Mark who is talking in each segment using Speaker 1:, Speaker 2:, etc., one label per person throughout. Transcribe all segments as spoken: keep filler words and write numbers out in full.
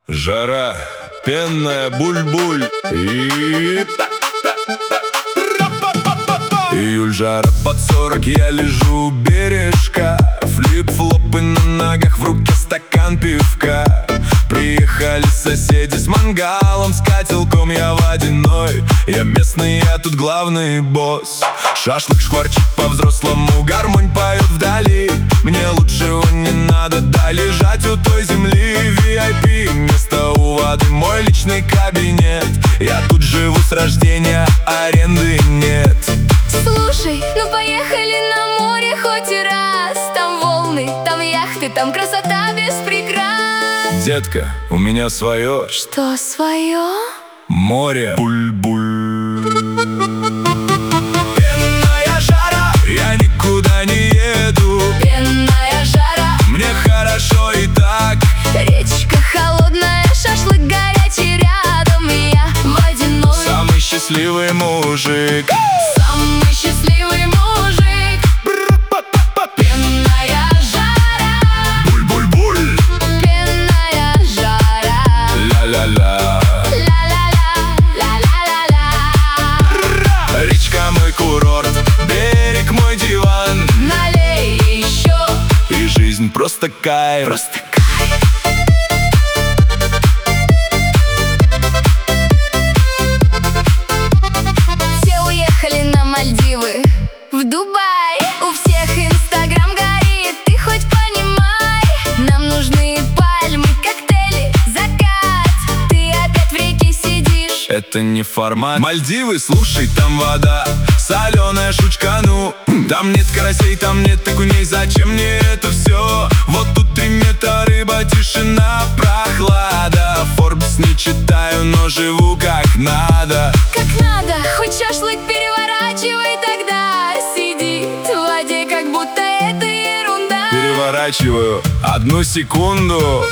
Speaker 1: Жара, пенная буль-буль и... Июль, жара под сорок, я лежу у бережка. Флип-флопы на ногах, в руке стакан пивка. Приехали соседи с мангалом, с котелком я водяной. Я местный, я тут главный босс. Шашлык шкварчит по-взрослому, гармонь поет вдали. Мне лучшего не надо, да лежать у той земли. ви ай пи, место у воды, мой личный кабинет. Я тут живу с рождения, аренды нет.
Speaker 2: Слушай, ну поехали на море хоть и раз. Там волны, там яхты, там красота без прикрас.
Speaker 1: Детка, у меня свое.
Speaker 2: Что свое?
Speaker 1: Море. Буль-буль. Пенная жара, я никуда не еду.
Speaker 2: Пенная жара,
Speaker 1: мне хорошо и так.
Speaker 2: речка холодная, шашлык горячий рядом, и я водяной.
Speaker 1: Самый счастливый мужик.
Speaker 2: Самый счастливый мужик. Пенная жара.
Speaker 1: Буль-буль-буль.
Speaker 2: Пенная жара.
Speaker 1: Ля-ля-ля.
Speaker 2: Ля-ля-ля-ля-ля-ля-ля.
Speaker 1: Речка мой курорт, берег мой диван.
Speaker 2: Налей еще.
Speaker 1: И жизнь просто кайф.
Speaker 2: Просто кайф. Все уехали на Мальдивы, в Дубай. У всех инстаграм горит, ты хоть понимай. Нам нужны пальмы, коктейли, закат. Ты опять в реке сидишь.
Speaker 1: Это не формат. Мальдивы, слушай, там вода соленая шучка, ну. Там нет карасей, там нет окуней. Зачем мне это все? Вот тут три метра, рыба, тишина, прохлада. Форбс не читаю, но живу как надо.
Speaker 2: Как надо, хоть шашлык переворачивай тогда. Сидит в воде, как будто это ерунда.
Speaker 1: Переворачиваю одну секунду.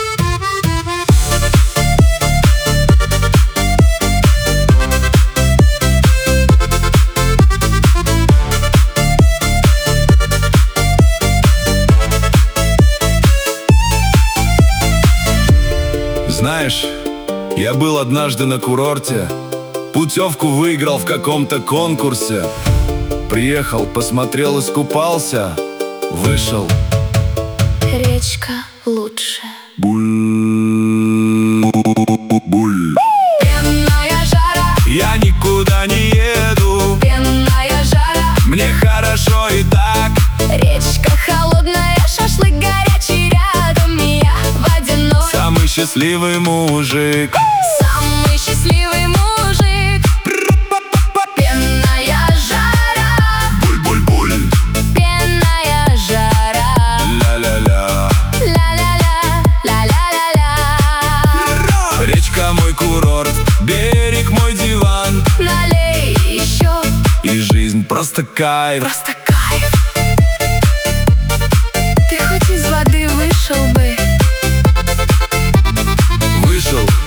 Speaker 1: Знаешь, я был однажды на курорте. Путевку выиграл в каком-то конкурсе. Приехал, посмотрел, искупался. Вышел.
Speaker 2: Речка лучше.
Speaker 1: Буль-буль.
Speaker 2: Пенная жара.
Speaker 1: Я никуда не еду.
Speaker 2: Пенная жара.
Speaker 1: Мне хорошо и так.
Speaker 2: Речка холодная, шашлык горячий рядом, и я водяной.
Speaker 1: Самый счастливый мужик.
Speaker 2: Самый счастливый мужик. Пенная жара.
Speaker 1: Буль-буль-буль.
Speaker 2: Пенная жара.
Speaker 1: Ля-ля-ля.
Speaker 2: Ля-ля-ля. Ля-ля-ля-ля.
Speaker 1: Речка мой курорт, берег мой диван.
Speaker 2: Налей еще.
Speaker 1: И жизнь просто кайф.
Speaker 2: Просто кайф. Ты хоть из воды вышел бы.
Speaker 1: Вышел,